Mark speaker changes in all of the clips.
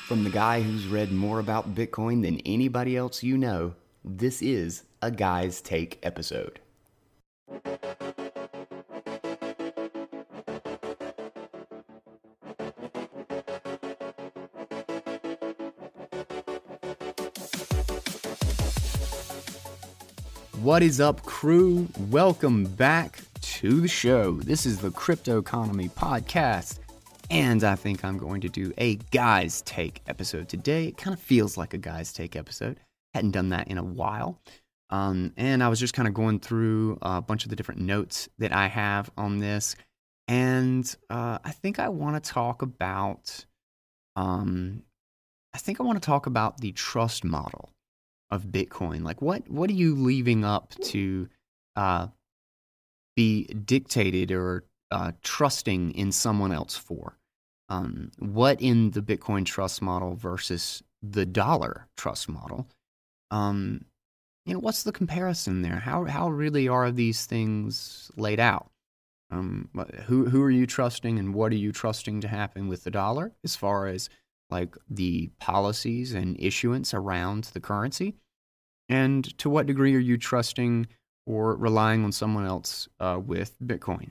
Speaker 1: From the guy who's read more about Bitcoin than anybody else you know, this is a Guy's Take episode. What is up, crew? Welcome back to the show. This is the Crypto Economy Podcast, and I think I'm going to do a Guy's Take episode today. It kind of feels like a Guy's Take episode. Hadn't done that in a while. And I was just kind of going through a bunch of the different notes that I have on this, and I think I want to talk about the trust model of Bitcoin. Like, what are you leaving up to be dictated or trusting in someone else for? What in the Bitcoin trust model versus the dollar trust model? What's the comparison there? How really are these things laid out? Who are you trusting, and what are you trusting to happen with the dollar as far as like the policies and issuance around the currency? And to what degree are you trusting or relying on someone else with Bitcoin?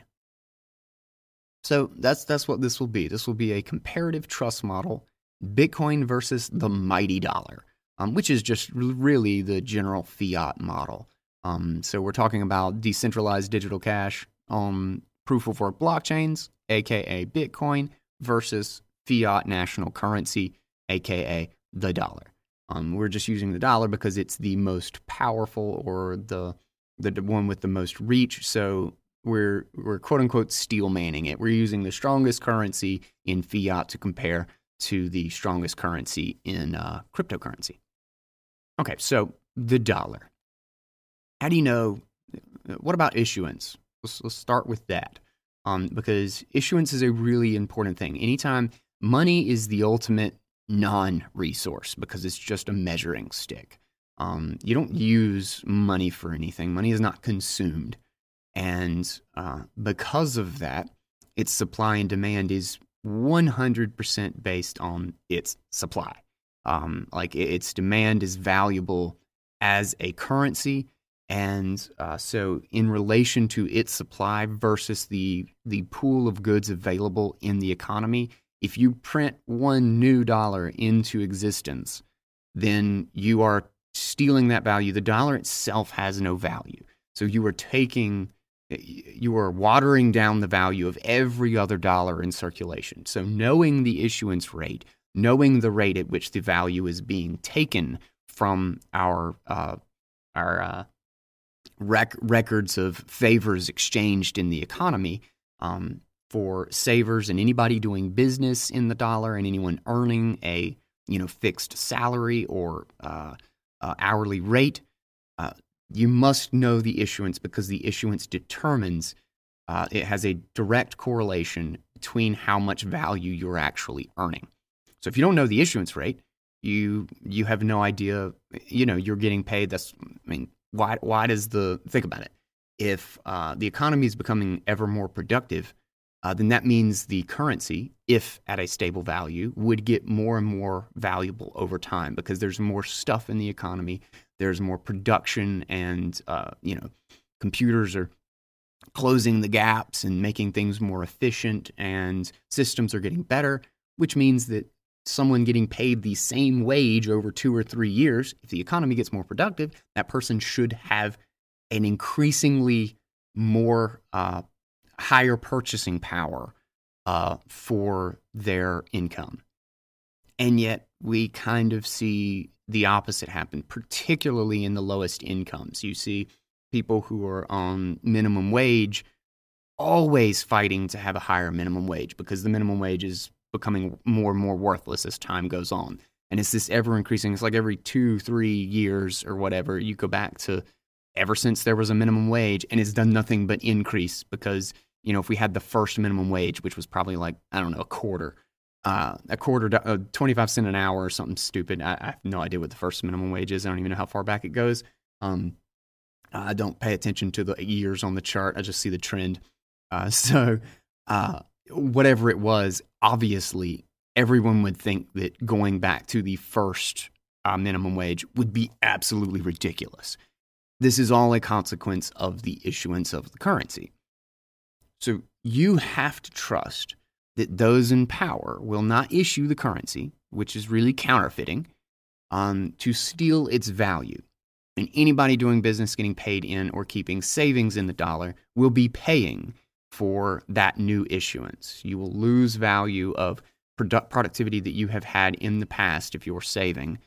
Speaker 1: So that's what this will be. This will be a comparative trust model, Bitcoin versus the mighty dollar, which is just really the general fiat model. So we're talking about decentralized digital cash on proof of work blockchains, aka Bitcoin, versus fiat national currency, aka the dollar. We're just using the dollar because it's the most powerful or the one with the most reach. So we're quote unquote steel manning it. We're using the strongest currency in fiat to compare to the strongest currency in cryptocurrency. Okay, so the dollar. How do you know? What about issuance? Let's start with that, because issuance is a really important thing. Anytime money is the ultimate non-resource because it's just a measuring stick. You don't use money for anything. Money is not consumed. And because of that, its supply and demand is 100% based on its supply. Its demand is valuable as a currency. And so in relation to its supply versus the pool of goods available in the economy, if you print one new dollar into existence, then you are stealing that value. The dollar itself has no value. So you are watering down the value of every other dollar in circulation. So knowing the issuance rate, knowing the rate at which the value is being taken from our records of favors exchanged in the economy, for savers and anybody doing business in the dollar and anyone earning a fixed salary or hourly rate, you must know the issuance because the issuance determines, it has a direct correlation between how much value you're actually earning. So if you don't know the issuance rate, you have no idea, you're getting paid. Why does think about it. If the economy is becoming ever more productive, then that means the currency, if at a stable value, would get more and more valuable over time because there's more stuff in the economy. There's more production and, computers are closing the gaps and making things more efficient and systems are getting better, which means that someone getting paid the same wage over 2 or 3 years, if the economy gets more productive, that person should have an increasingly more higher purchasing power for their income. And yet we kind of see the opposite happen, particularly in the lowest incomes. You see people who are on minimum wage always fighting to have a higher minimum wage because the minimum wage is becoming more and more worthless as time goes on. And it's this ever increasing, it's like every 2-3 years or whatever, you go back to ever since there was a minimum wage, and it's done nothing but increase because if we had the first minimum wage, which was probably like, I don't know, a quarter, 25 cents an hour or something stupid. I have no idea what the first minimum wage is. I don't even know how far back it goes. I don't pay attention to the years on the chart. I just see the trend. Whatever it was, obviously everyone would think that going back to the first minimum wage would be absolutely ridiculous. This is all a consequence of the issuance of the currency. So you have to trust that those in power will not issue the currency, which is really counterfeiting, to steal its value. And anybody doing business getting paid in or keeping savings in the dollar will be paying for that new issuance. You will lose value of productivity that you have had in the past if you're saving,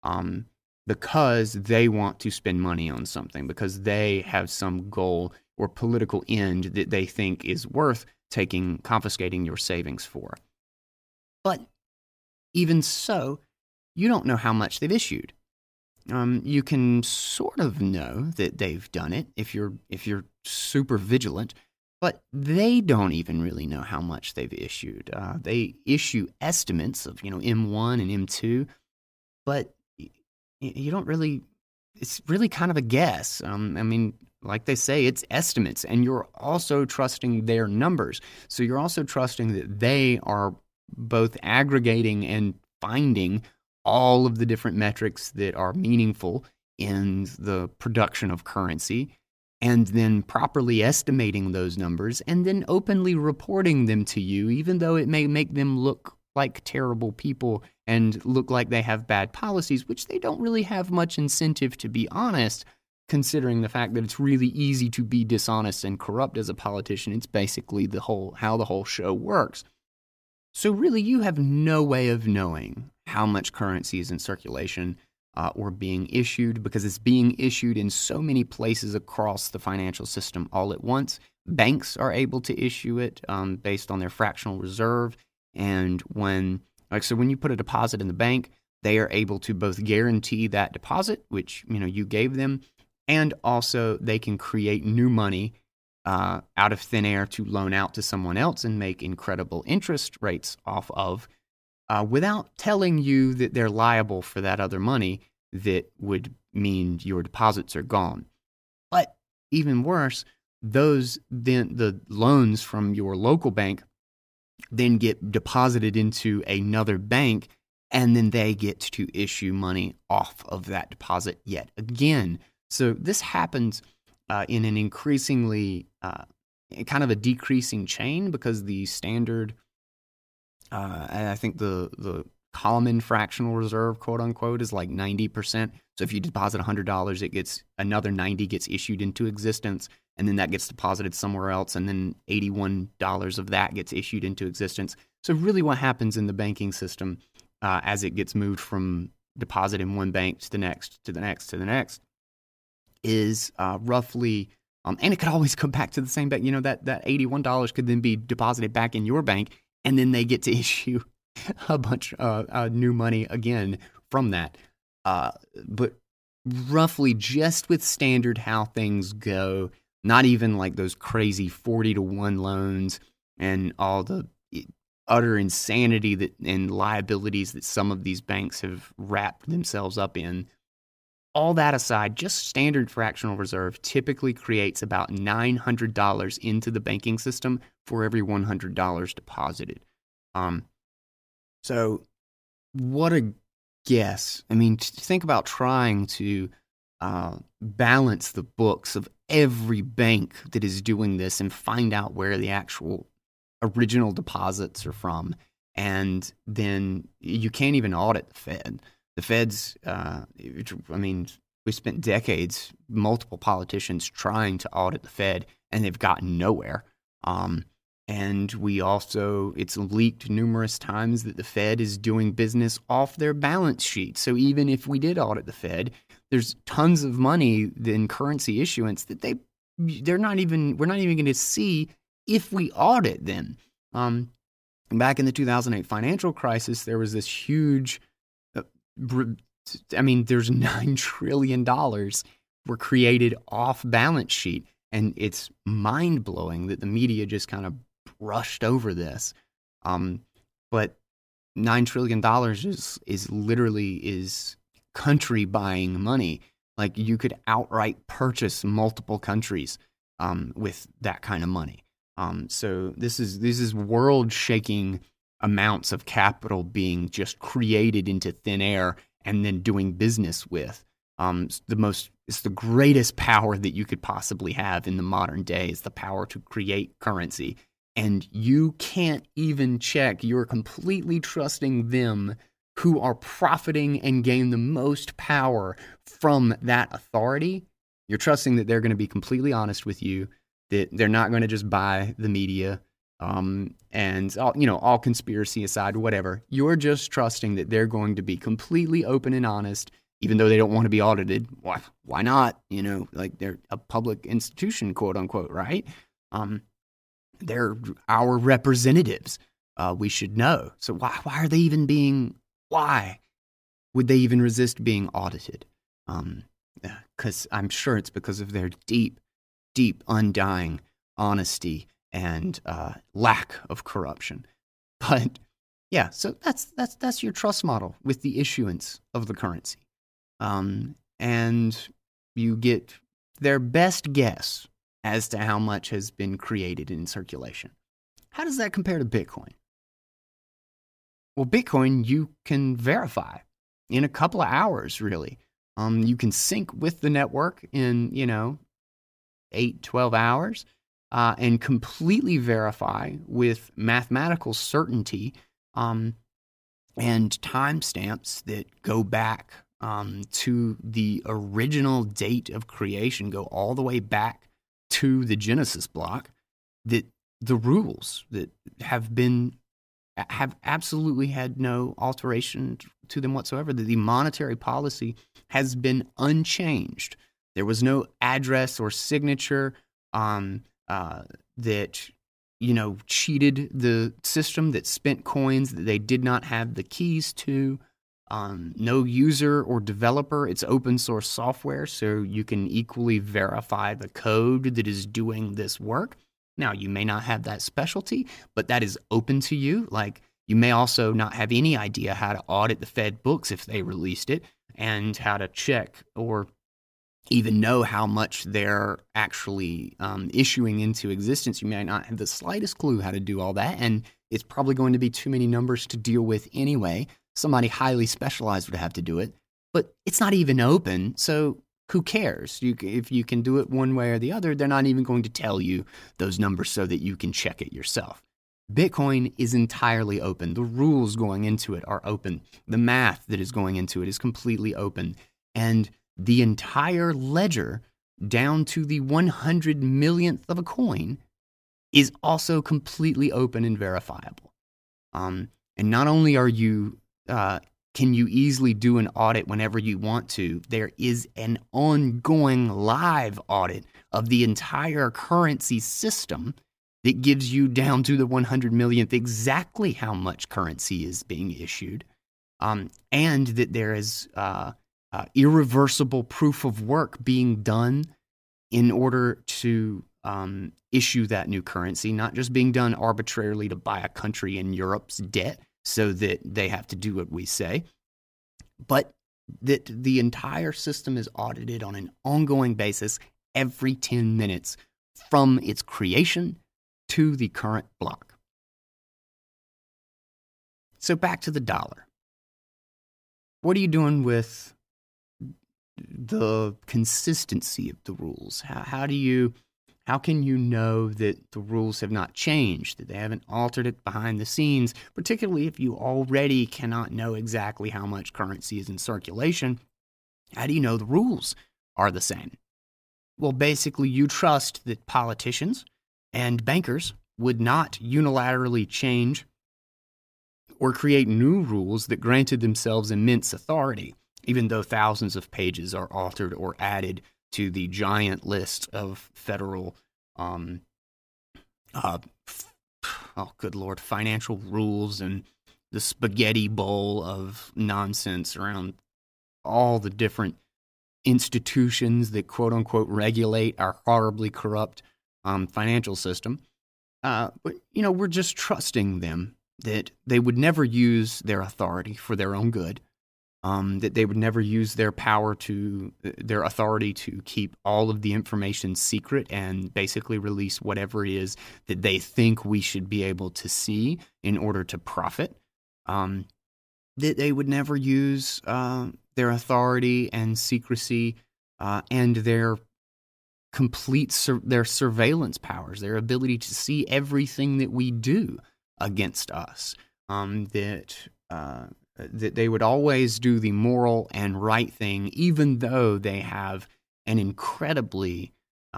Speaker 1: because they want to spend money on something, because they have some goal or political end that they think is worth confiscating your savings for. But even so, you don't know how much they've issued. You can sort of know that they've done it if you're super vigilant, but they don't even really know how much they've issued. They issue estimates of M1 and M2, but you don't really. It's really kind of a guess. Like they say, it's estimates, and you're also trusting their numbers. So you're also trusting that they are both aggregating and finding all of the different metrics that are meaningful in the production of currency, and then properly estimating those numbers, and then openly reporting them to you, even though it may make them look like terrible people and look like they have bad policies, which they don't really have much incentive to be honest, considering the fact that it's really easy to be dishonest and corrupt as a politician. It's basically how the whole show works. So really, you have no way of knowing how much currency is in circulation or being issued, because it's being issued in so many places across the financial system all at once. Banks are able to issue it based on their fractional reserve. And when you put a deposit in the bank, they are able to both guarantee that deposit, which you gave them, and also they can create new money out of thin air to loan out to someone else and make incredible interest rates off of, without telling you that they're liable for that other money that would mean your deposits are gone. But even worse, the loans from your local bank then get deposited into another bank, and then they get to issue money off of that deposit yet again. So this happens in an increasingly kind of a decreasing chain, because the standard, I think the common fractional reserve, quote unquote, is like 90%. So if you deposit $100, it gets another 90 gets issued into existence, and then that gets deposited somewhere else, and then $81 of that gets issued into existence. So really what happens in the banking system as it gets moved from deposit in one bank to the next, to the next, to the next, is roughly, and it could always come back to the same bank. That $81 could then be deposited back in your bank, and then they get to issue a bunch of new money again from that. But roughly, just with standard how things go, not even like those crazy 40-to-1 loans and all the utter insanity and liabilities that some of these banks have wrapped themselves up in. All that aside, just standard fractional reserve typically creates about $900 into the banking system for every $100 deposited. So what a guess. Think about trying to balance the books of every bank that is doing this and find out where the actual original deposits are from. And then you can't even audit the Fed. The Fed's, we spent decades, multiple politicians trying to audit the Fed, and they've gotten nowhere. And it's leaked numerous times that the Fed is doing business off their balance sheet. So even if we did audit the Fed, there's tons of money in currency issuance that we're not even going to see if we audit them. Back in the 2008 financial crisis, there was this huge, there's $9 trillion were created off balance sheet. And it's mind-blowing that the media just kind of brushed over this. But $9 trillion is literally country buying money. Like, you could outright purchase multiple countries with that kind of money. So this is world-shaking amounts of capital being just created into thin air and then doing business with. It's the greatest power that you could possibly have in the modern day, is the power to create currency. And you can't even check. You're completely trusting them who are profiting and gain the most power from that authority. You're trusting that they're going to be completely honest with you, that they're not going to just buy the media, and all conspiracy aside, whatever. You're just trusting that they're going to be completely open and honest, even though they don't want to be audited. Why not? Like, they're a public institution, quote unquote, right? They're our representatives. We should know. So why would they even resist being audited? Because I'm sure it's because of their deep, undying honesty and lack of corruption. But yeah, so that's your trust model with the issuance of the currency. And you get their best guess as to how much has been created in circulation. How does that compare to Bitcoin? Well, Bitcoin you can verify in a couple of hours, really. You can sync with the network in, 8, 12 hours and completely verify with mathematical certainty and timestamps that go back to the original date of creation, go all the way back to the Genesis block, that the rules that have absolutely had no alteration to them whatsoever, that the monetary policy has been unchanged. There was no address or signature that cheated the system, that spent coins that they did not have the keys to. No user or developer. It's open source software, so you can equally verify the code that is doing this work. Now, you may not have that specialty, but that is open to you. Like, you may also not have any idea how to audit the Fed books if they released it, and how to check or even know how much they're actually issuing into existence. You may not have the slightest clue how to do all that, and it's probably going to be too many numbers to deal with anyway. Somebody highly specialized would have to do it, but it's not even open, so who cares? If you can do it one way or the other, they're not even going to tell you those numbers so that you can check it yourself. Bitcoin is entirely open. The rules going into it are open. The math that is going into it is completely open. And the entire ledger, down to the 100 millionth of a coin, is also completely open and verifiable. And not only are you can you easily do an audit whenever you want to, there is an ongoing live audit of the entire currency system that gives you down to the 100 millionth exactly how much currency is being issued, and that there is irreversible proof of work being done in order to issue that new currency, not just being done arbitrarily to buy a country in Europe's debt so that they have to do what we say, but that the entire system is audited on an ongoing basis every 10 minutes from its creation to the current block. So back to the dollar. What are you doing with the consistency of the rules? How can you know that the rules have not changed, that they haven't altered it behind the scenes, particularly if you already cannot know exactly how much currency is in circulation? How do you know the rules are the same? Well, basically, you trust that politicians and bankers would not unilaterally change or create new rules that granted themselves immense authority, even though thousands of pages are altered or added to the giant list of federal, good Lord, financial rules and the spaghetti bowl of nonsense around all the different institutions that quote unquote regulate our horribly corrupt financial system. But, we're just trusting them that they would never use their authority for their own good. that they would never use their their authority to keep all of the information secret and basically release whatever it is that they think we should be able to see in order to profit. That they would never use their authority and secrecy and their their surveillance powers, their ability to see everything that we do against us. That they would always do the moral and right thing, even though they have an incredibly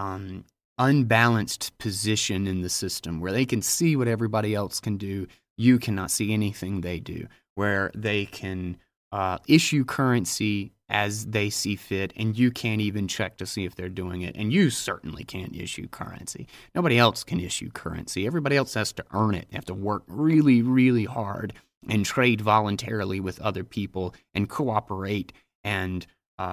Speaker 1: unbalanced position in the system where they can see what everybody else can do. You cannot see anything they do, where they can issue currency as they see fit, and you can't even check to see if they're doing it. And you certainly can't issue currency. Nobody else can issue currency. Everybody else has to earn it. They have to work really, really hard and trade voluntarily with other people and cooperate and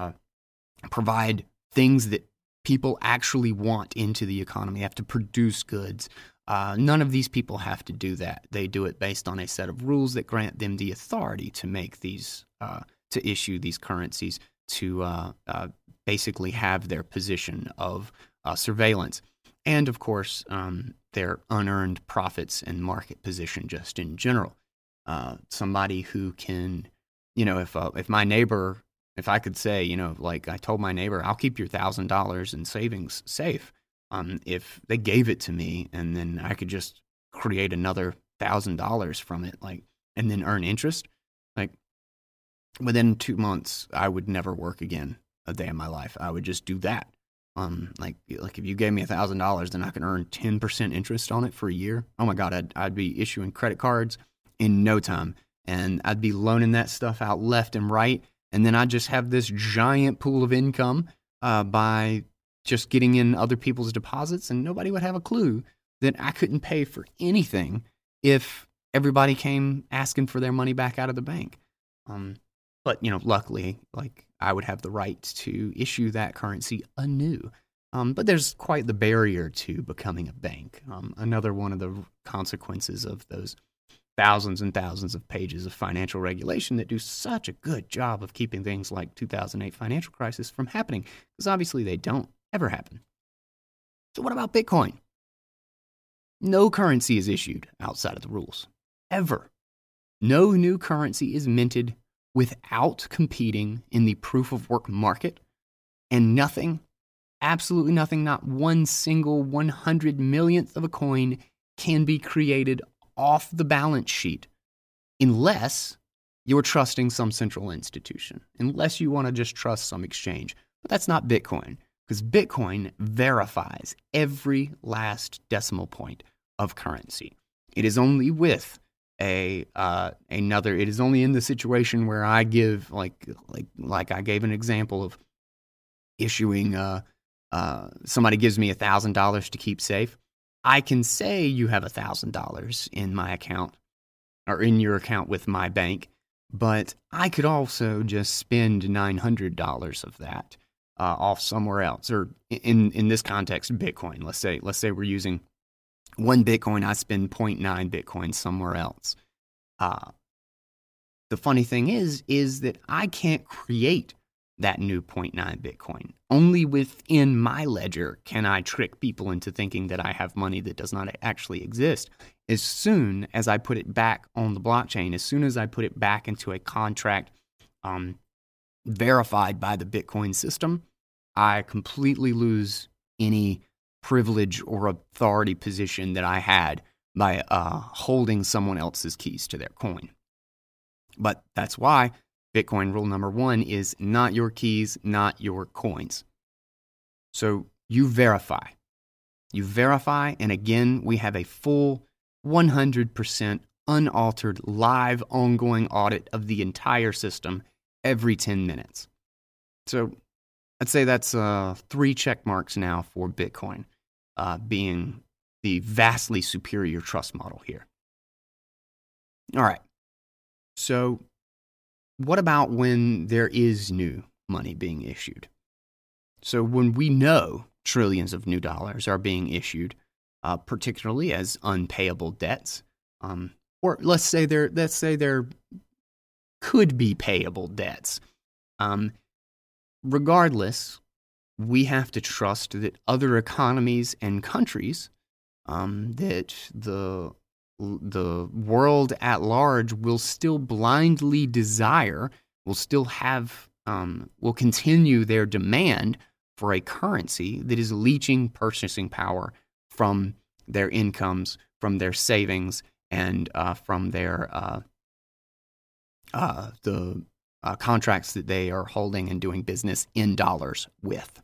Speaker 1: provide things that people actually want into the economy. They have to produce goods. None of these people have to do that. They do it based on a set of rules that grant them the authority to make these, to issue these currencies, to basically have their position of surveillance. And, of course, their unearned profits and market position just in general. Somebody who can, if my neighbor, if I could say, like I told my neighbor, I'll keep your $1,000 in savings safe. If they gave it to me and then I could just create another $1,000 from it, and then earn interest, within 2 months, I would never work again a day in my life. I would just do that. Like if you gave me $1,000, then I could earn 10% interest on it for a year. Oh my God, I'd be issuing credit cards in no time, and I'd be loaning that stuff out left and right, and then I'd just have this giant pool of income by just getting in other people's deposits, and nobody would have a clue that I couldn't pay for anything if everybody came asking for their money back out of the bank. But, luckily, I would have the right to issue that currency anew. But there's quite the barrier to becoming a bank. Another one of the consequences of those thousands and thousands of pages of financial regulation that do such a good job of keeping things like 2008 financial crisis from happening, because obviously they don't ever happen. So what about Bitcoin? No currency is issued outside of the rules, ever. No new currency is minted without competing in the proof of work market, and nothing, absolutely nothing, not one single 100 millionth of a coin can be created off the balance sheet unless you're trusting some central institution, unless you want to just trust some exchange. But that's not Bitcoin, because Bitcoin verifies every last decimal point of currency. It is only with it is only in the situation where I give, like I gave an example of issuing, somebody gives me $1,000 to keep safe. I can say you have $1,000 in my account or in your account with my bank, but I could also just spend $900 of that off somewhere else, or in this context, Bitcoin. Let's say we're using 1 Bitcoin, I spend 0.9 Bitcoin somewhere else. The funny thing is that I can't create that new 0.9 Bitcoin. Only within my ledger can I trick people into thinking that I have money that does not actually exist. As soon as I put it back on the blockchain, as soon as I put it back into a contract verified by the Bitcoin system, I completely lose any privilege or authority position that I had by holding someone else's keys to their coin. But that's why Bitcoin rule number 1 is not your keys, not your coins. So you verify. You verify, and again, we have a full 100% unaltered live ongoing audit of the entire system every 10 minutes. So I'd say that's 3 check marks now for Bitcoin being the vastly superior trust model here. All right. So what about when there is new money being issued? So when we know trillions of new dollars are being issued, particularly as unpayable debts, or let's say they're could be payable debts. Regardless, we have to trust that other economies and countries, that the world at large will still blindly desire, will still have, will continue their demand for a currency that is leeching purchasing power from their incomes, from their savings, and from their contracts that they are holding and doing business in dollars with.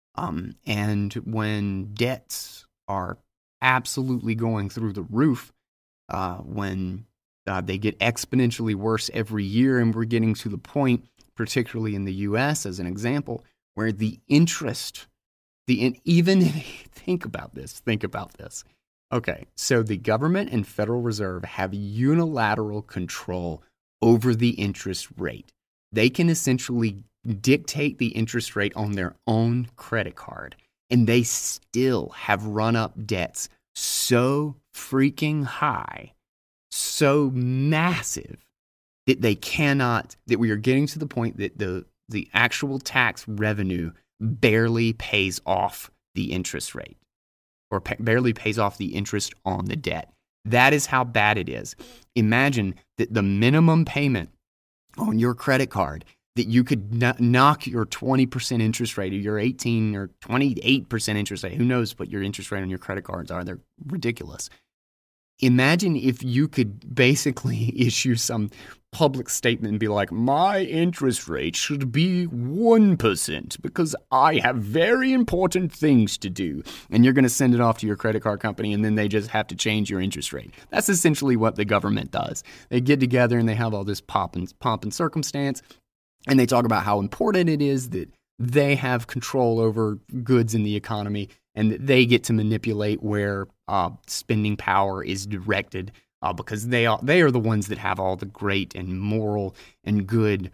Speaker 1: And when debts are absolutely going through the roof, when they get exponentially worse every year, and we're getting to the point, particularly in the U.S. as an example, where the interest, even think about this. Okay, so the government and Federal Reserve have unilateral control over the interest rate. They can essentially dictate the interest rate on their own credit card, and they still have run up debts so freaking high, so massive, that that we are getting to the point that the actual tax revenue barely pays off the interest rate, or barely pays off the interest on the debt. That is how bad it is. Imagine that the minimum payment on your credit card, that you could knock your 20% interest rate, or your 18 or 28% interest rate. Who knows what your interest rate on your credit cards are? They're ridiculous. Imagine if you could basically issue some public statement and be like, my interest rate should be 1% because I have very important things to do. And you're going to send it off to your credit card company, and then they just have to change your interest rate. That's essentially what the government does. They get together and they have all this pomp and circumstance, and they talk about how important it is that they have control over goods in the economy, and that they get to manipulate where spending power is directed, because they are the ones that have all the great and moral and good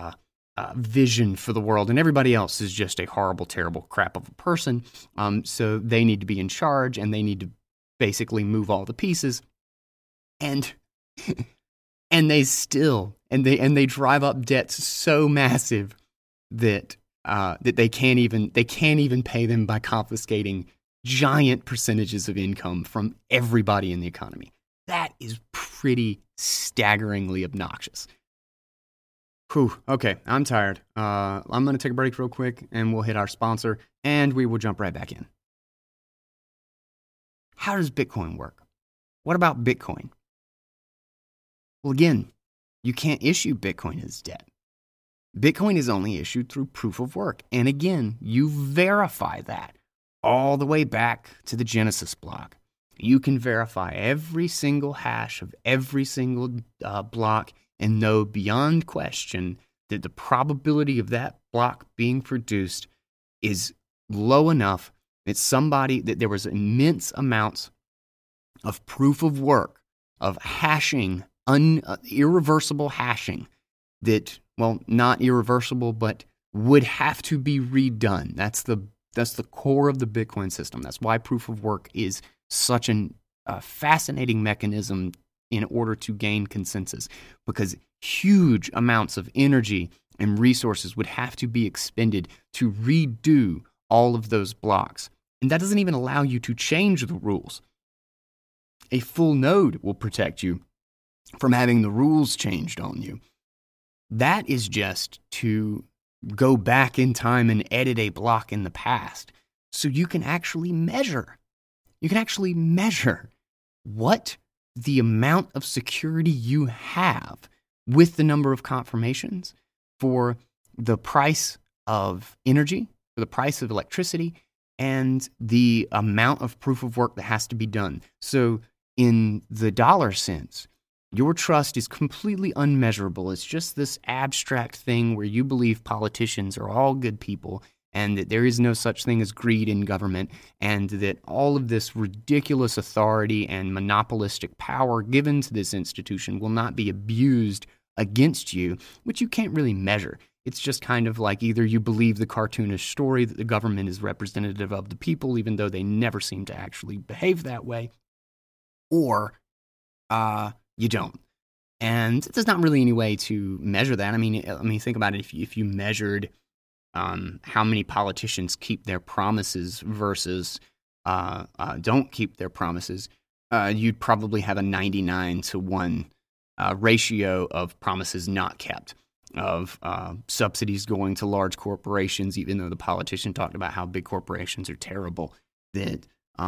Speaker 1: vision for the world, and everybody else is just a horrible, terrible crap of a person. So they need to be in charge, and they need to basically move all the pieces, and and they drive up debts so massive that they can't even pay them by confiscating giant percentages of income from everybody in the economy. That is pretty staggeringly obnoxious. Whew, okay, I'm tired. I'm going to take a break real quick, and we'll hit our sponsor, and we will jump right back in. How does Bitcoin work? What about Bitcoin? Well, again, you can't issue Bitcoin as debt. Bitcoin is only issued through proof of work. And again, you verify that all the way back to the Genesis block. You can verify every single hash of every single block and know beyond question that the probability of that block being produced is low enough that there was immense amounts of proof of work, of hashing, irreversible hashing, that, well, not irreversible, but would have to be redone. That's the core of the Bitcoin system. That's why proof of work is such a fascinating mechanism in order to gain consensus, because huge amounts of energy and resources would have to be expended to redo all of those blocks. And that doesn't even allow you to change the rules. A full node will protect you from having the rules changed on you. That is just to go back in time and edit a block in the past, so you can actually measure. You can actually measure what the amount of security you have with the number of confirmations for the price of energy, for the price of electricity, and the amount of proof of work that has to be done. So in the dollar sense, your trust is completely unmeasurable. It's just this abstract thing where you believe politicians are all good people, and that there is no such thing as greed in government, and that all of this ridiculous authority and monopolistic power given to this institution will not be abused against you, which you can't really measure. It's just kind of like either you believe the cartoonish story that the government is representative of the people, even though they never seem to actually behave that way, or you don't. And there's not really any way to measure that. I mean, think about it. If you measured how many politicians keep their promises versus don't keep their promises, you'd probably have a 99-to-1 ratio of promises not kept, of subsidies going to large corporations, even though the politician talked about how big corporations are terrible, that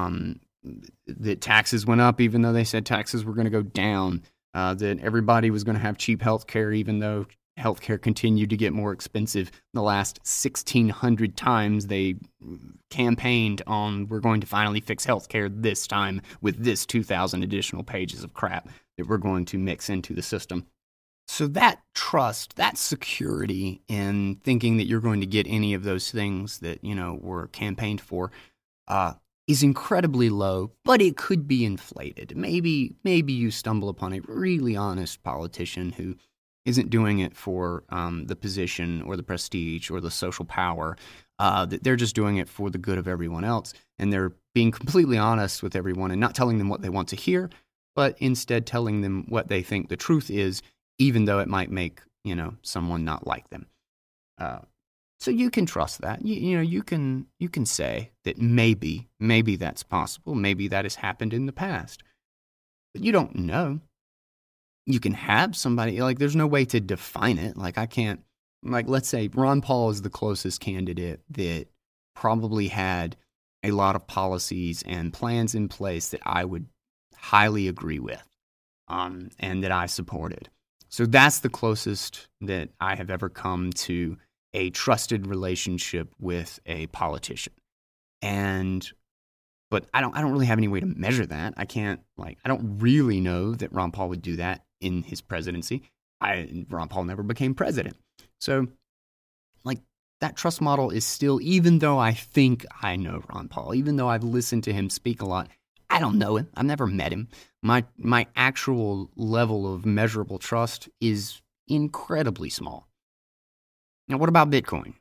Speaker 1: taxes went up even though they said taxes were going to go down, that everybody was going to have cheap health care even though healthcare continued to get more expensive. The last 1,600 times they campaigned on, we're going to finally fix healthcare this time with this 2,000 additional pages of crap that we're going to mix into the system. So that trust, that security in thinking that you're going to get any of those things that, were campaigned for, is incredibly low, but it could be inflated. Maybe you stumble upon a really honest politician who isn't doing it for the position or the prestige or the social power. That they're just doing it for the good of everyone else, and they're being completely honest with everyone and not telling them what they want to hear, but instead telling them what they think the truth is, even though it might make someone not like them. So you can trust that. You can say that maybe that's possible. Maybe that has happened in the past, but you don't know. You can have somebody, there's no way to define it. I can't, let's say Ron Paul is the closest candidate that probably had a lot of policies and plans in place that I would highly agree with, and that I supported. So that's the closest that I have ever come to a trusted relationship with a politician. But I don't really have any way to measure that. I don't really know that Ron Paul would do that in his presidency. Ron Paul never became president. So, that trust model is still, even though I think I know Ron Paul, even though I've listened to him speak a lot, I don't know him. I've never met him. My actual level of measurable trust is incredibly small. Now, what about Bitcoin?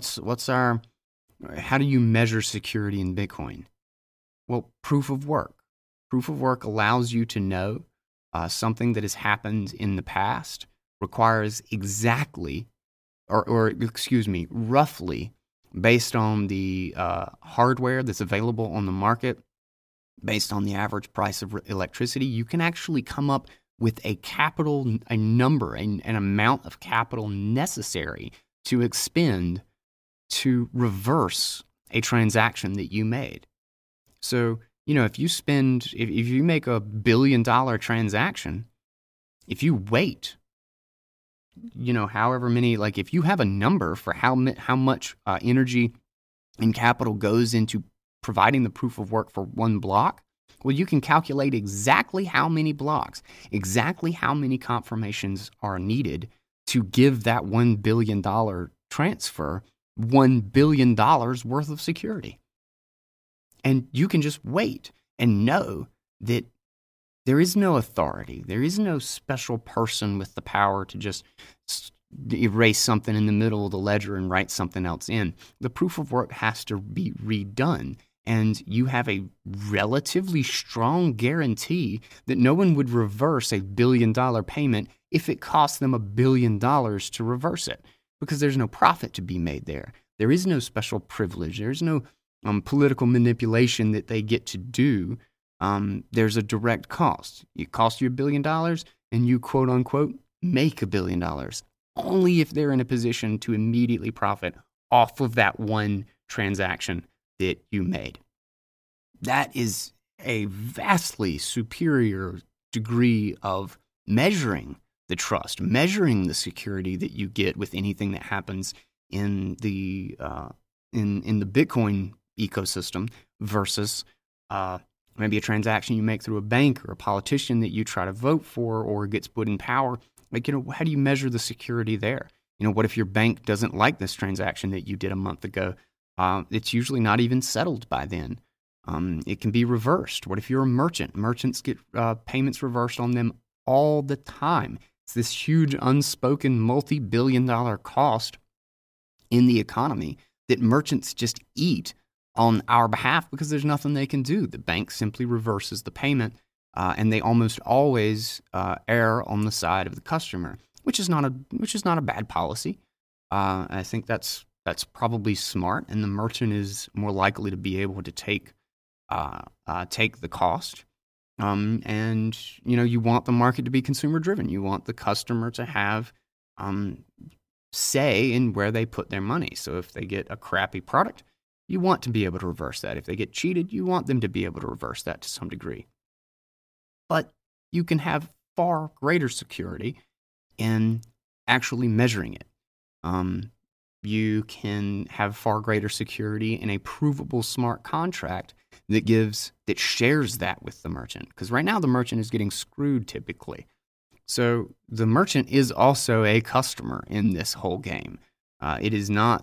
Speaker 1: How do you measure security in Bitcoin? Well, proof of work. Proof of work allows you to know something that has happened in the past requires roughly, based on the hardware that's available on the market, based on the average price of electricity, you can actually come up with an amount of capital necessary to expend to reverse a transaction that you made. So, if you make $1 billion transaction, if you wait, however many, if you have a number for how much energy and capital goes into providing the proof of work for one block, well, you can calculate exactly how many blocks, exactly how many confirmations are needed to give that $1 billion transfer $1 billion worth of security. And you can just wait and know that there is no authority. There is no special person with the power to just erase something in the middle of the ledger and write something else in. The proof of work has to be redone. And you have a relatively strong guarantee that no one would reverse a $1 billion payment if it cost them $1 billion to reverse it, because there's no profit to be made there. There is no special privilege. There's no political manipulation that they get to do. There's a direct cost. It costs you $1 billion, and you, quote unquote, make $1 billion, only if they're in a position to immediately profit off of that one transaction that you made. That is a vastly superior degree of measuring the trust, measuring the security that you get with anything that happens in the Bitcoin ecosystem versus maybe a transaction you make through a bank or a politician that you try to vote for or gets put in power. How do you measure the security there? What if your bank doesn't like this transaction that you did a month ago? It's usually not even settled by then. It can be reversed. What if you're a merchant? Merchants get payments reversed on them all the time. It's this huge unspoken multi-billion-dollar cost in the economy that merchants just eat on our behalf because there's nothing they can do. The bank simply reverses the payment and they almost always err on the side of the customer, which is not a bad policy. I think that's probably smart, and the merchant is more likely to be able to take the cost. And you want the market to be consumer driven. You want the customer to have say in where they put their money. So if they get a crappy product, you want to be able to reverse that. If they get cheated, you want them to be able to reverse that to some degree. But you can have far greater security in actually measuring it. You can have far greater security in a provable smart contract that shares that with the merchant. Because right now the merchant is getting screwed typically. So the merchant is also a customer in this whole game. It's not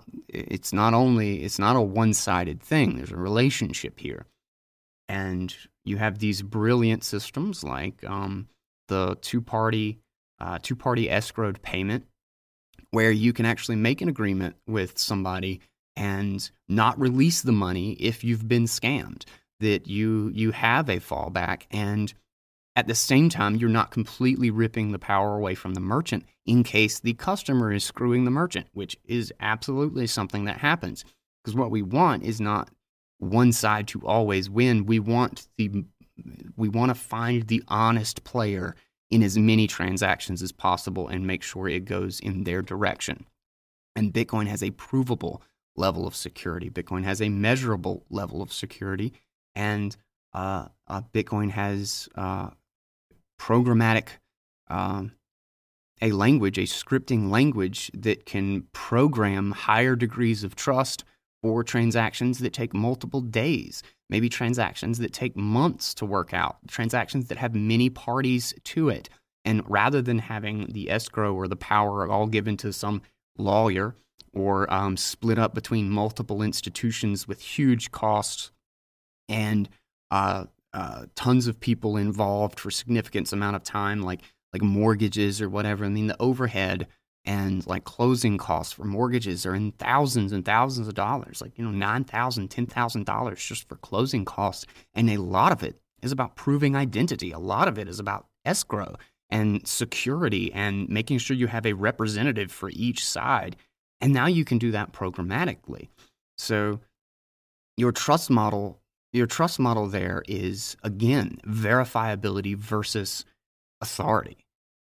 Speaker 1: a one-sided thing. There's a relationship here. And you have these brilliant systems like the two-party escrowed payment, where you can actually make an agreement with somebody and not release the money if you've been scammed, that you have a fallback, and at the same time, you're not completely ripping the power away from the merchant in case the customer is screwing the merchant, which is absolutely something that happens. Because what we want is not one side to always win. We want to find the honest player in as many transactions as possible and make sure it goes in their direction. And Bitcoin has a provable level of security. Bitcoin has a measurable level of security. And Bitcoin has programmatic, a scripting language that can program higher degrees of trust for transactions that take multiple days, maybe transactions that take months to work out, transactions that have many parties to it. And rather than having the escrow or the power all given to some lawyer or split up between multiple institutions with huge costs and tons of people involved for significant amount of time, like mortgages or whatever. I mean, the overhead and like closing costs for mortgages are in thousands and thousands of dollars, like, $9,000, $10,000 just for closing costs. And a lot of it is about proving identity. A lot of it is about escrow and security and making sure you have a representative for each side. And now you can do that programmatically. So your trust model there is, again, verifiability versus authority.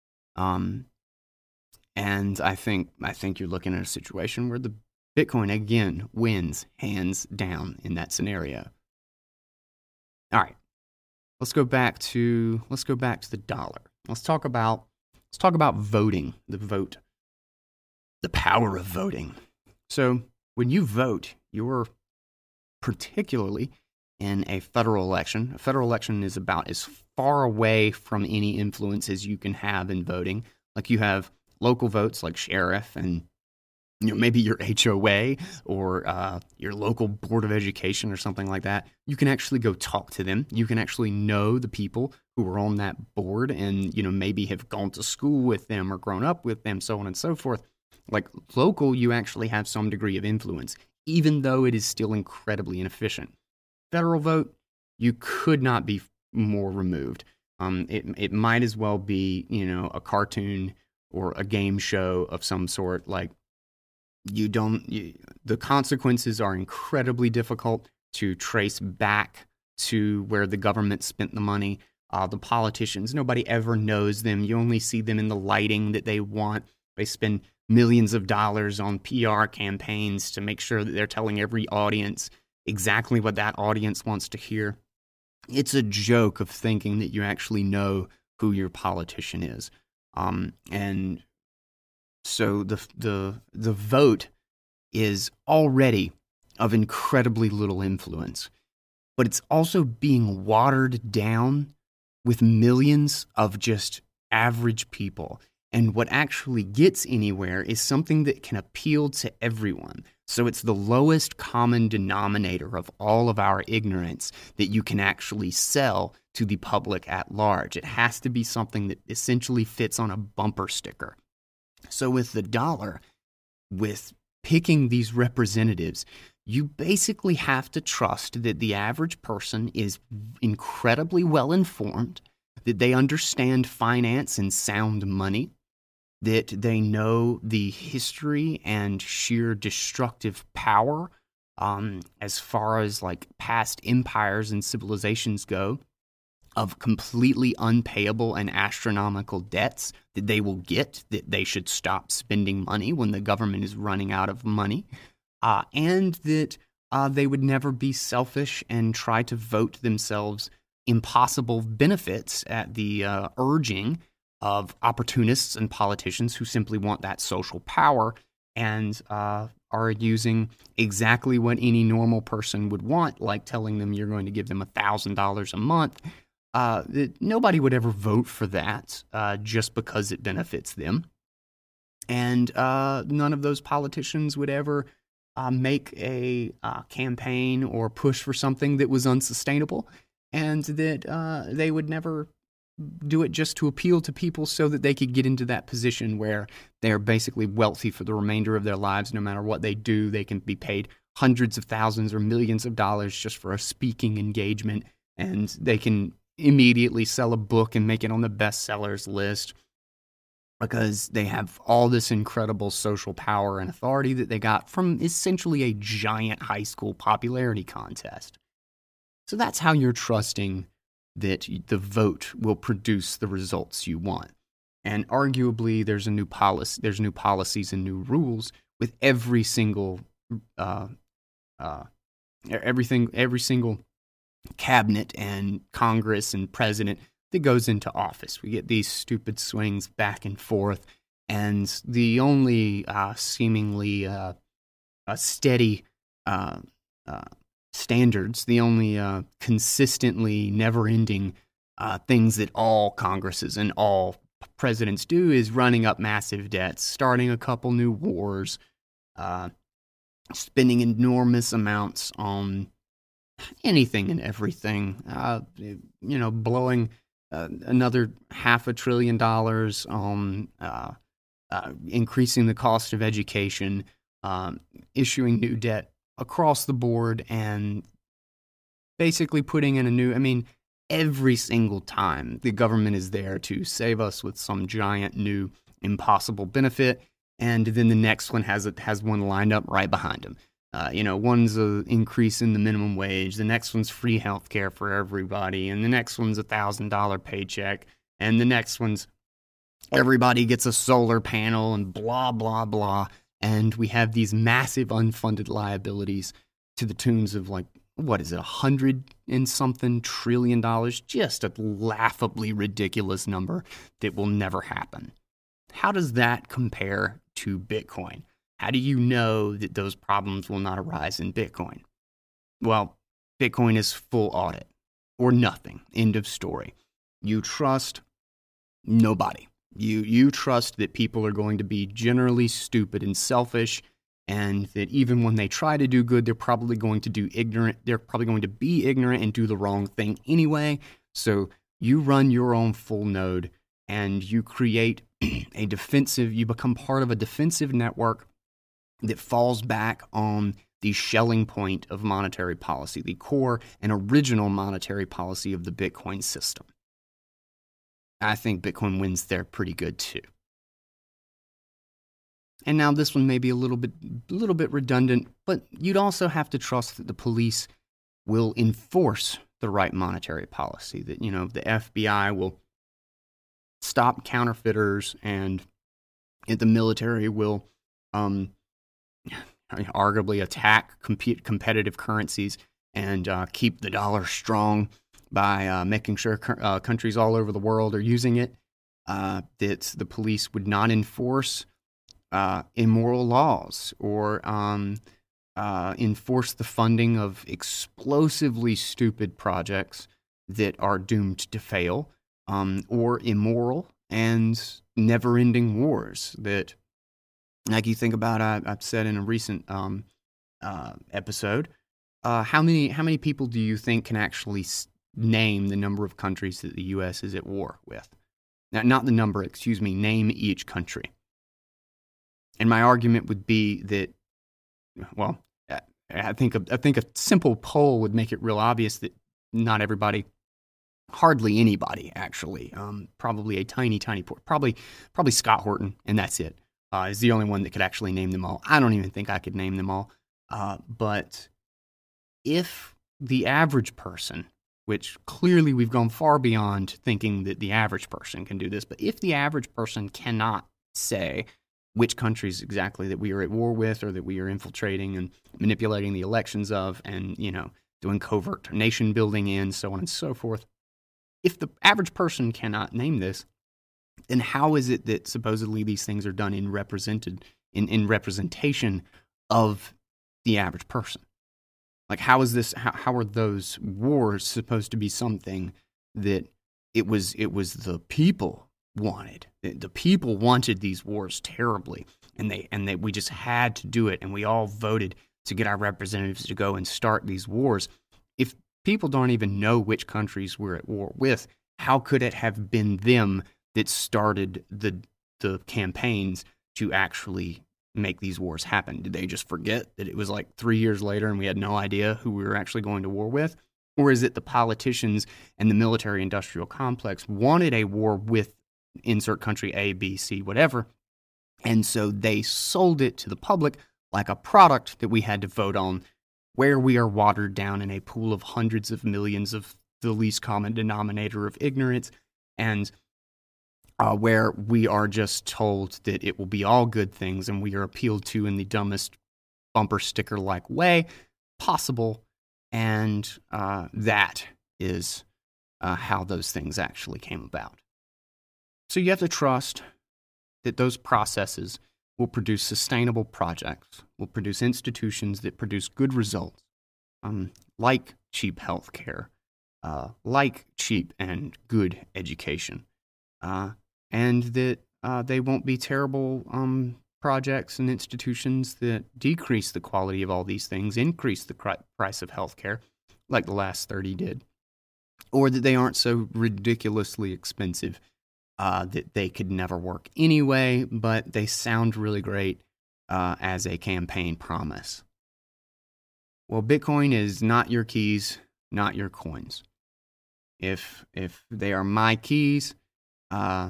Speaker 1: And I think you're looking at a situation where the Bitcoin again wins hands down in that scenario. All right, let's go back to the dollar. Let's talk about voting, the vote, the power of voting. So when you vote, you're particularly in a federal election. A federal election is about as far away from any influence as you can have in voting. Like you have local votes like sheriff and maybe your HOA or your local board of education or something like that. You can actually go talk to them. You can actually know the people who are on that board and maybe have gone to school with them or grown up with them, so on and so forth. Like local, you actually have some degree of influence, even though it is still incredibly inefficient. Federal vote, you could not be more removed. It might as well be, a cartoon or a game show of some sort. Like the consequences are incredibly difficult to trace back to where the government spent the money. The politicians, nobody ever knows them. You only see them in the lighting that they want. They spend millions of dollars on PR campaigns to make sure that they're telling every audience exactly what that audience wants to hear. It's a joke of thinking that you actually know who your politician is. And so the vote is already of incredibly little influence, but it's also being watered down with millions of just average people. And what actually gets anywhere is something that can appeal to everyone. So it's the lowest common denominator of all of our ignorance that you can actually sell to the public at large. It has to be something that essentially fits on a bumper sticker. So with the dollar, with picking these representatives, you basically have to trust that the average person is incredibly well informed, that they understand finance and sound money, that they know the history and sheer destructive power as far as like past empires and civilizations go, of completely unpayable and astronomical debts that they will get, that they should stop spending money when the government is running out of money, and that they would never be selfish and try to vote themselves impossible benefits at the urging of opportunists and politicians who simply want that social power and are using exactly what any normal person would want, like telling them you're going to give them $1,000 a month. That nobody would ever vote for that just because it benefits them. And none of those politicians would ever make a campaign or push for something that was unsustainable, and that they would never do it just to appeal to people so that they could get into that position where they're basically wealthy for the remainder of their lives. No matter what they do, they can be paid hundreds of thousands or millions of dollars just for a speaking engagement, and they can immediately sell a book and make it on the bestsellers list because they have all this incredible social power and authority that they got from essentially a giant high school popularity contest. So that's how you're trusting that the vote will produce the results you want. And arguably, there's new policies and new rules with every single every single cabinet and Congress and president that goes into office. We get these stupid swings back and forth, and the only seemingly steady standards, the only consistently never-ending things that all Congresses and all presidents do is running up massive debts, starting a couple new wars, spending enormous amounts on anything and everything, blowing another $500 billion on increasing the cost of education, issuing new debt across the board, and basically putting in a new, every single time the government is there to save us with some giant new impossible benefit, and then the next one has one lined up right behind them. One's an increase in the minimum wage, the next one's free health care for everybody, and the next one's $1,000 paycheck, and the next one's everybody gets a solar panel and blah, blah, blah. And we have these massive unfunded liabilities to the tunes of $100 and something trillion, just a laughably ridiculous number that will never happen. How does that compare to Bitcoin? How do you know that those problems will not arise in Bitcoin? Well, Bitcoin is full audit or nothing. End of story. You trust nobody. You trust that people are going to be generally stupid and selfish, and that even when they try to do good, they're probably going to be ignorant and do the wrong thing anyway. So you run your own full node, and you create you become part of a defensive network that falls back on the Schelling point of monetary policy, the core and original monetary policy of the Bitcoin system. I think Bitcoin wins there pretty good too. And now this one may be a little bit redundant, but you'd also have to trust that the police will enforce the right monetary policy, that, the FBI will stop counterfeiters, and the military will arguably attack competitive currencies and keep the dollar strong by making sure countries all over the world are using it, that the police would not enforce immoral laws or enforce the funding of explosively stupid projects that are doomed to fail, or immoral and never-ending wars that, like you think about, I've said in a recent episode, how many people do you think can actually name the number of countries that the U.S. is at war with? Now, not the number, name each country. And my argument would be that, well, I think a simple poll would make it real obvious that not everybody Hardly anybody, actually. Probably a tiny port. Probably Scott Horton, and that's it. Is the only one that could actually name them all. I don't even think I could name them all. But if the average person, which clearly we've gone far beyond thinking that the average person can do this, but if the average person cannot say which countries exactly that we are at war with or that we are infiltrating and manipulating the elections of and, doing covert nation building in, so on and so forth, if the average person cannot name this, then how is it that supposedly these things are done in representation of the average person? Like, how is this? How are those wars supposed to be something that it was the people wanted? The people wanted these wars terribly, and we just had to do it, and we all voted to get our representatives to go and start these wars. If people don't even know which countries we're at war with, how could it have been them that started the campaigns to actually make these wars happen? Did they just forget that it was like 3 years later and we had no idea who we were actually going to war with? Or is it the politicians and the military-industrial complex wanted a war with insert country A, B, C, whatever, and so they sold it to the public like a product that we had to vote on, where we are watered down in a pool of hundreds of millions of the least common denominator of ignorance, and where we are just told that it will be all good things, and we are appealed to in the dumbest bumper sticker-like way possible, and that is how those things actually came about. So you have to trust that those processes will produce sustainable projects, will produce institutions that produce good results, like cheap healthcare, like cheap and good education, and that they won't be terrible projects and institutions that decrease the quality of all these things, increase the price of healthcare, like the last 30 did, or that they aren't so ridiculously expensive that they could never work anyway, but they sound really great as a campaign promise. Well, Bitcoin is not your keys, not your coins. If they are my keys, a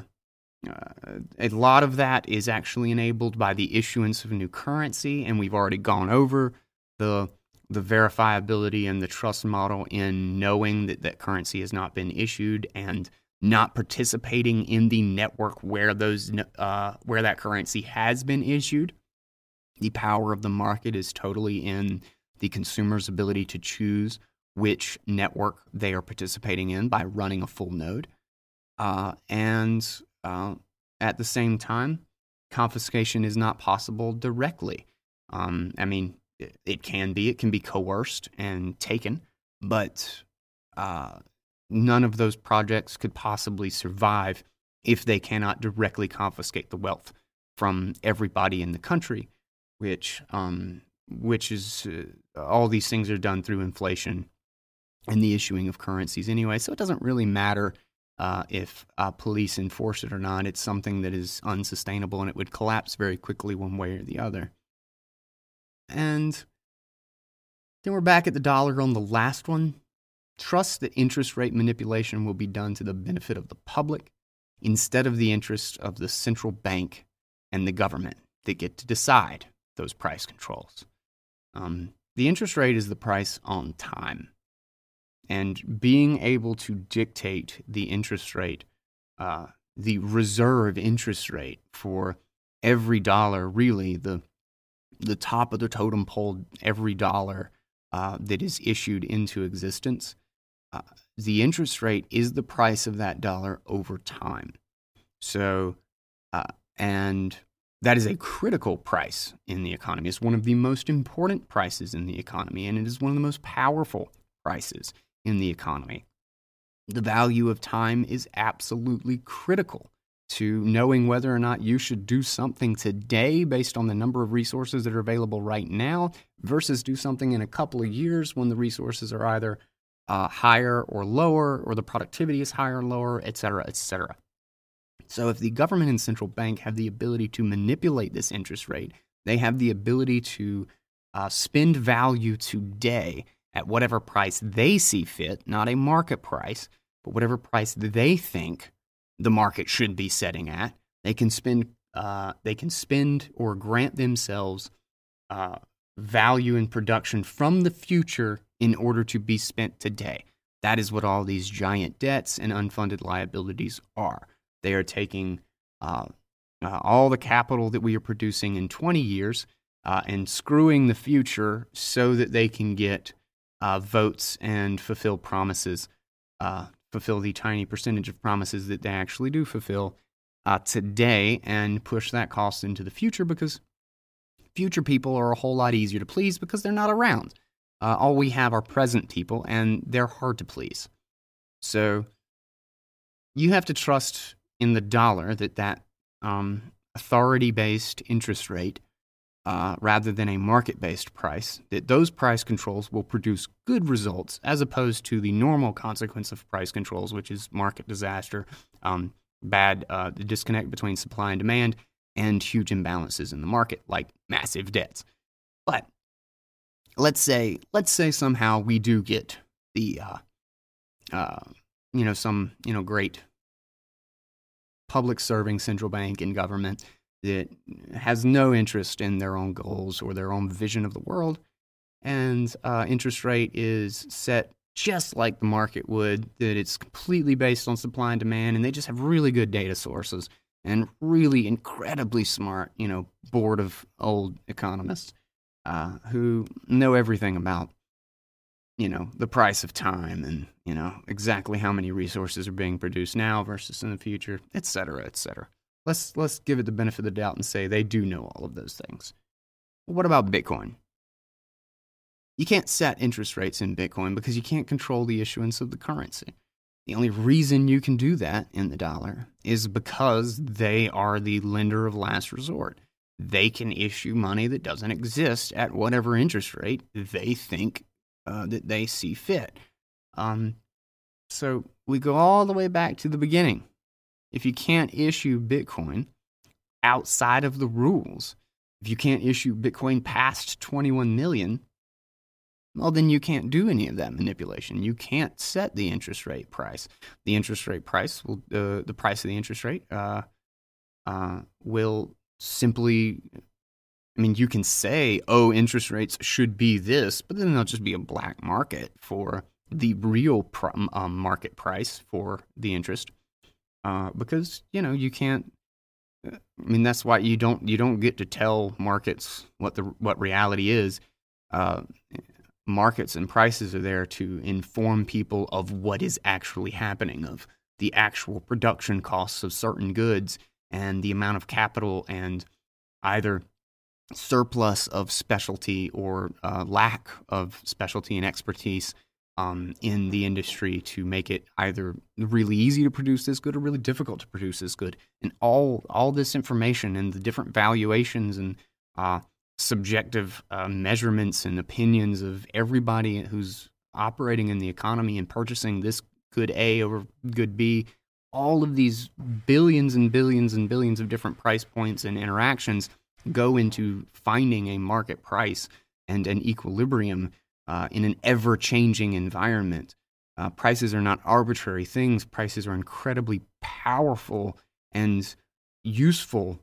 Speaker 1: lot of that is actually enabled by the issuance of new currency, and we've already gone over the verifiability and the trust model in knowing that currency has not been issued and not participating in the network where that currency has been issued. The power of the market is totally in the consumer's ability to choose which network they are participating in by running a full node. And at the same time, confiscation is not possible directly. It can be coerced and taken, but none of those projects could possibly survive if they cannot directly confiscate the wealth from everybody in the country, which is all these things are done through inflation and the issuing of currencies anyway. So it doesn't really matter if police enforce it or not. It's something that is unsustainable, and it would collapse very quickly one way or the other. And then we're back at the dollar on the last one. Trust that interest rate manipulation will be done to the benefit of the public instead of the interest of the central bank and the government that get to decide those price controls. The interest rate is the price on time. And being able to dictate the interest rate, the reserve interest rate for every dollar, really the top of the totem pole, every dollar that is issued into existence, the interest rate is the price of that dollar over time. So, and that is a critical price in the economy. It's one of the most important prices in the economy, and it is one of the most powerful prices in the economy. The value of time is absolutely critical to knowing whether or not you should do something today based on the number of resources that are available right now versus do something in a couple of years when the resources are either higher or lower, or the productivity is higher or lower, et cetera, et cetera. So if the government and central bank have the ability to manipulate this interest rate, they have the ability to spend value today at whatever price they see fit, not a market price, but whatever price they think the market should be setting at, they can spend or grant themselves value and production from the future in order to be spent today. That is what all these giant debts and unfunded liabilities are. They are taking all the capital that we are producing in 20 years and screwing the future so that they can get votes and fulfill promises, fulfill the tiny percentage of promises that they actually do fulfill today, and push that cost into the future, because future people are a whole lot easier to please because they're not around. All we have are present people, and they're hard to please. So you have to trust in the dollar that authority-based interest rate, rather than a market-based price, that those price controls will produce good results, as opposed to the normal consequence of price controls, which is market disaster, the disconnect between supply and demand, and huge imbalances in the market, like massive debts. But let's say somehow we do get the great public-serving central bank and government that has no interest in their own goals or their own vision of the world, and interest rate is set just like the market would, that it's completely based on supply and demand, and they just have really good data sources and really incredibly smart, board of old economists who know everything about, the price of time and, exactly how many resources are being produced now versus in the future, et cetera, et cetera. Let's give it the benefit of the doubt and say they do know all of those things. Well, what about Bitcoin? You can't set interest rates in Bitcoin because you can't control the issuance of the currency. The only reason you can do that in the dollar is because they are the lender of last resort. They can issue money that doesn't exist at whatever interest rate they think that they see fit. So we go all the way back to the beginning. If you can't issue Bitcoin outside of the rules, if you can't issue Bitcoin past 21 million, well, then you can't do any of that manipulation. You can't set the interest rate price. The interest rate price will, the price of the interest rate will simply, you can say, interest rates should be this, but then there'll just be a black market for the real market price for the interest, because you can't. That's why you don't get to tell markets what reality is. Markets and prices are there to inform people of what is actually happening, of the actual production costs of certain goods and the amount of capital and either surplus of specialty or lack of specialty and expertise in the industry to make it either really easy to produce this good or really difficult to produce this good. And all this information and the different valuations and subjective measurements and opinions of everybody who's operating in the economy and purchasing this good A over good B, all of these billions and billions and billions of different price points and interactions go into finding a market price and an equilibrium in an ever-changing environment. Prices are not arbitrary things. Prices are incredibly powerful and useful,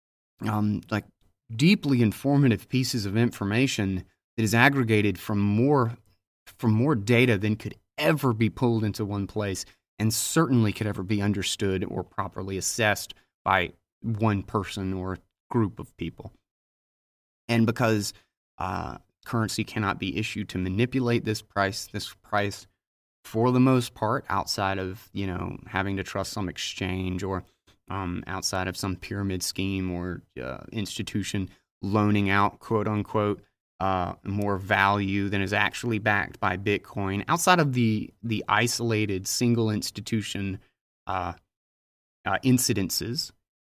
Speaker 1: deeply informative pieces of information that is aggregated from more data than could ever be pulled into one place, and certainly could ever be understood or properly assessed by one person or group of people. And because currency cannot be issued to manipulate this price, for the most part, outside of having to trust some exchange or outside of some pyramid scheme or institution loaning out, quote unquote, more value than is actually backed by Bitcoin, outside of the isolated single institution incidences,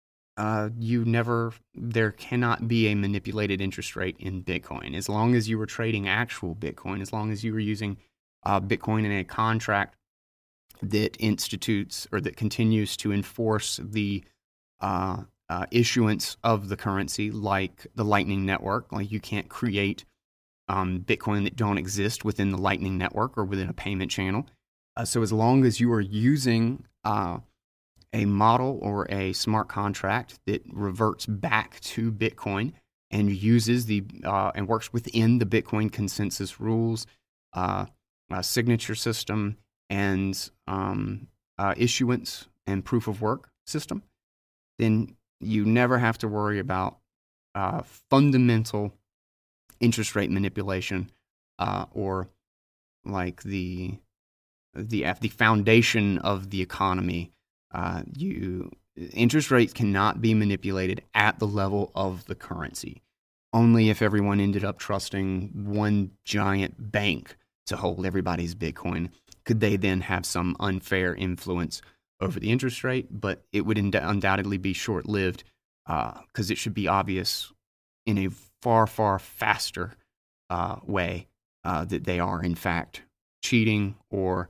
Speaker 1: there cannot be a manipulated interest rate in Bitcoin. As long as you were trading actual Bitcoin, as long as you were using Bitcoin in a contract that institutes or that continues to enforce the issuance of the currency, like the Lightning Network. Like, you can't create Bitcoin that don't exist within the Lightning Network or within a payment channel. So as long as you are using a model or a smart contract that reverts back to Bitcoin and uses the and works within the Bitcoin consensus rules, signature system, and issuance and proof of work system, then you never have to worry about fundamental interest rate manipulation or like the foundation of the economy. Interest rates cannot be manipulated at the level of the currency. Only if everyone ended up trusting one giant bank to hold everybody's Bitcoin could they then have some unfair influence over the interest rate, but it would undoubtedly be short-lived because it should be obvious in a far, far faster way that they are, in fact, cheating or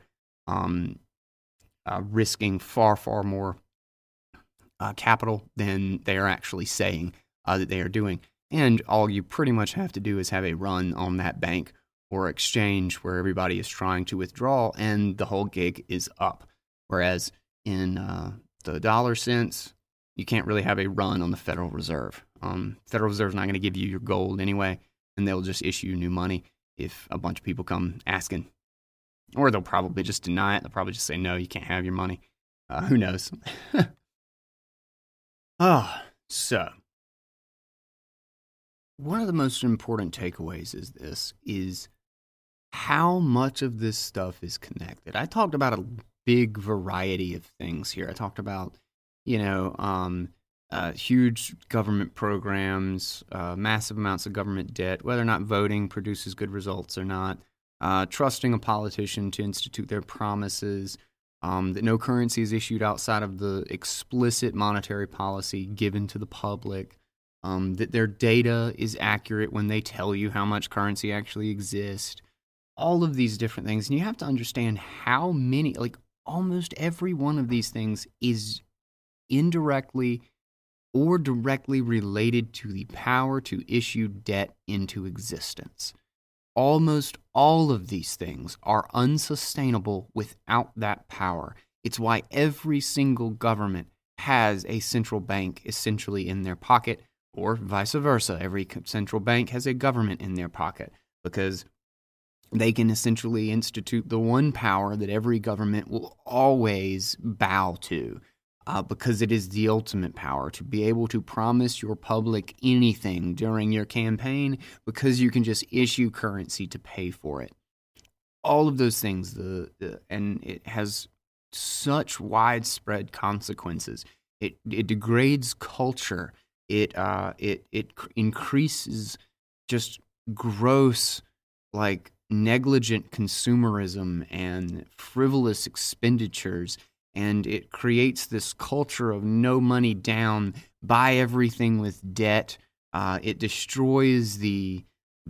Speaker 1: risking far, far more capital than they are actually saying that they are doing. And all you pretty much have to do is have a run on that bank or exchange where everybody is trying to withdraw, and the whole gig is up. Whereas in the dollar sense, you can't really have a run on the Federal Reserve. Federal Reserve is not going to give you your gold anyway, and they'll just issue you new money if a bunch of people come asking. Or they'll probably just deny it. They'll probably just say, no, you can't have your money. Who knows? So one of the most important takeaways is how much of this stuff is connected. I talked about a big variety of things here. I talked about, huge government programs, massive amounts of government debt, whether or not voting produces good results or not, trusting a politician to institute their promises, that no currency is issued outside of the explicit monetary policy given to the public, that their data is accurate when they tell you how much currency actually exists, all of these different things. And you have to understand how many, like almost every one of these things is indirectly or directly related to the power to issue debt into existence. Almost all of these things are unsustainable without that power. It's why every single government has a central bank essentially in their pocket, or vice versa. Every central bank has a government in their pocket, because they can essentially institute the one power that every government will always bow to, because it is the ultimate power to be able to promise your public anything during your campaign, because you can just issue currency to pay for it. All of those things, and it has such widespread consequences. It degrades culture. It increases just gross, like, negligent consumerism and frivolous expenditures, and it creates this culture of no money down, buy everything with debt. It destroys the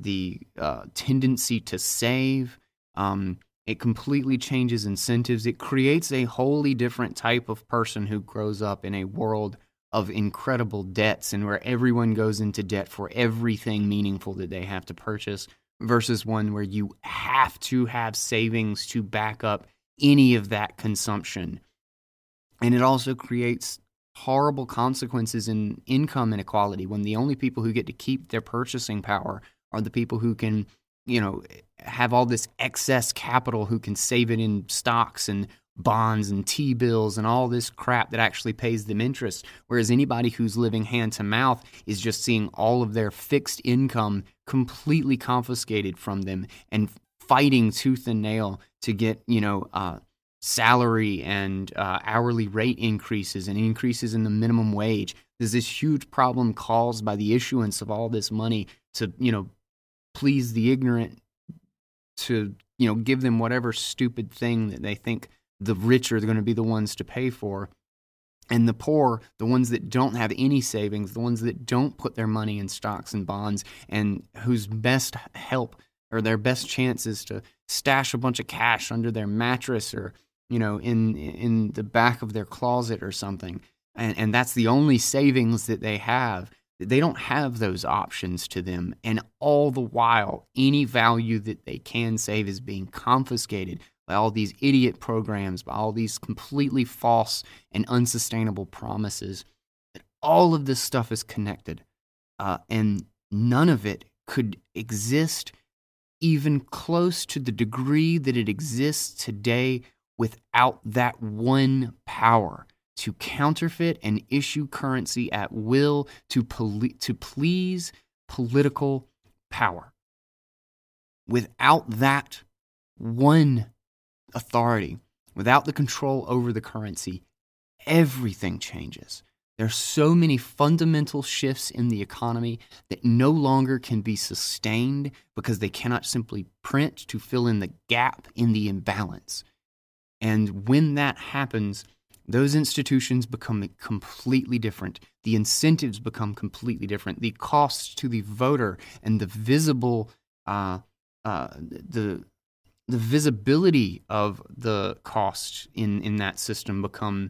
Speaker 1: tendency to save. It completely changes incentives. It creates a wholly different type of person who grows up in a world of incredible debts and where everyone goes into debt for everything meaningful that they have to purchase, versus one where you have to have savings to back up any of that consumption. And it also creates horrible consequences in income inequality, when the only people who get to keep their purchasing power are the people who can, have all this excess capital, who can save it in stocks and bonds and T-bills and all this crap that actually pays them interest, whereas anybody who's living hand to mouth is just seeing all of their fixed income completely confiscated from them and fighting tooth and nail to get, salary and hourly rate increases and increases in the minimum wage. There's this huge problem caused by the issuance of all this money to, please the ignorant, to, give them whatever stupid thing that they think the rich are going to be the ones to pay for. And the poor, the ones that don't have any savings, the ones that don't put their money in stocks and bonds, and whose best help or their best chance is to stash a bunch of cash under their mattress or, in the back of their closet or something. And that's the only savings that they have. They don't have those options to them. And all the while, any value that they can save is being confiscated by all these idiot programs, by all these completely false and unsustainable promises, that all of this stuff is connected. And none of it could exist even close to the degree that it exists today without that one power to counterfeit and issue currency at will to please political power. Without that one authority, without the control over the currency, everything changes. There's so many fundamental shifts in the economy that no longer can be sustained because they cannot simply print to fill in the gap in the imbalance. And when that happens, those institutions become completely different. The incentives become completely different. The costs to the voter and the visible, the visibility of the cost in that system become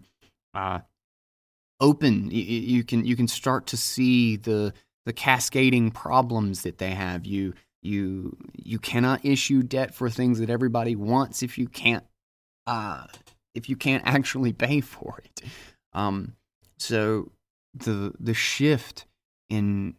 Speaker 1: open. You can start to see the cascading problems that they have. You cannot issue debt for things that everybody wants if you can't actually pay for it. So the shift in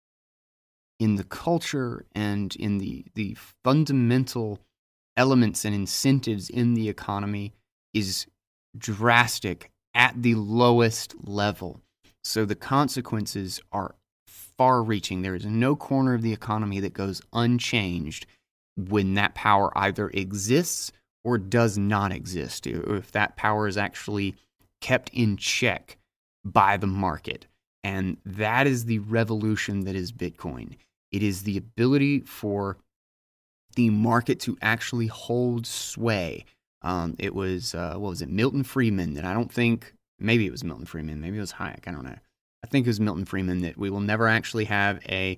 Speaker 1: the culture and in the fundamental elements and incentives in the economy is drastic at the lowest level. So the consequences are far-reaching. There is no corner of the economy that goes unchanged when that power either exists or does not exist, if that power is actually kept in check by the market. And that is the revolution that is Bitcoin. It is the ability for the market to actually hold sway. It was, Milton Friedman that I don't think, maybe it was Milton Friedman, maybe it was Hayek, I don't know. I think it was Milton Friedman that we will never actually have a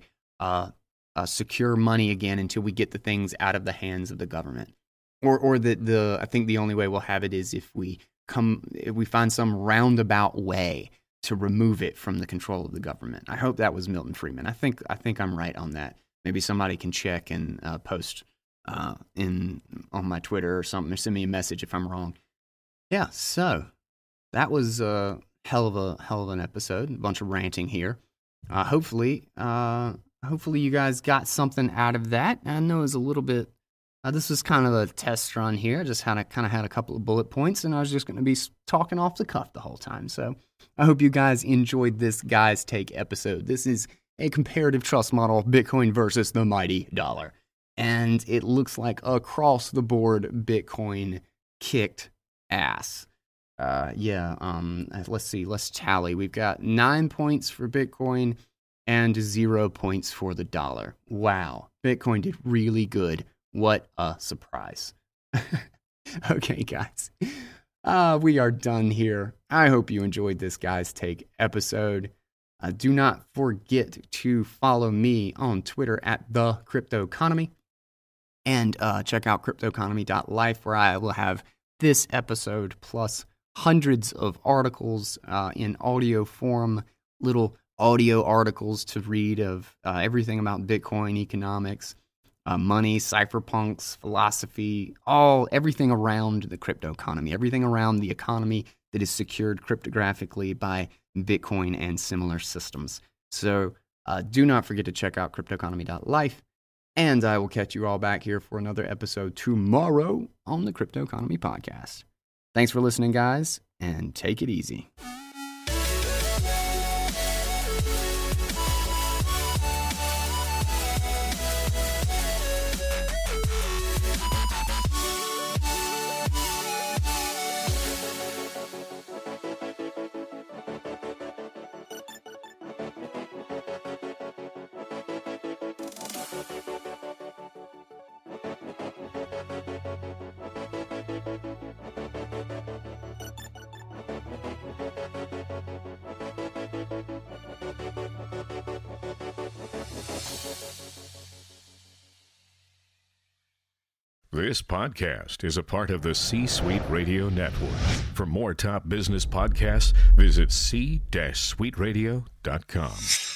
Speaker 1: secure money again until we get the things out of the hands of the government. Or that I think the only way we'll have it is if we find some roundabout way to remove it from the control of the government. I hope that was Milton Friedman. I think I'm right on that. Maybe somebody can check and post on my Twitter or something, or send me a message if I'm wrong. Yeah, so that was a hell of an episode. A bunch of ranting here. Hopefully you guys got something out of that. I know it was a little bit. This was kind of a test run here. I just had a couple of bullet points, and I was just going to be talking off the cuff the whole time. So I hope you guys enjoyed this Guys Take episode. This is a comparative trust model of Bitcoin versus the mighty dollar. And it looks like across the board, Bitcoin kicked ass. Let's see. Let's tally. We've got 9 points for Bitcoin and 0 points for the dollar. Wow. Bitcoin did really good. What a surprise. Okay, guys. We are done here. I hope you enjoyed this Guys Take episode. Do not forget to follow me on Twitter at The Crypto Economy. And check out cryptoeconomy.life, where I will have this episode plus hundreds of articles in audio form, little audio articles to read of everything about Bitcoin, economics, money, cypherpunks, philosophy, everything around the crypto economy, everything around the economy that is secured cryptographically by Bitcoin and similar systems. So do not forget to check out cryptoeconomy.life, and I will catch you all back here for another episode tomorrow on the Crypto Economy Podcast. Thanks for listening, guys, and take it easy.
Speaker 2: This podcast is a part of the C-Suite Radio Network. For more top business podcasts, visit c-suiteradio.com.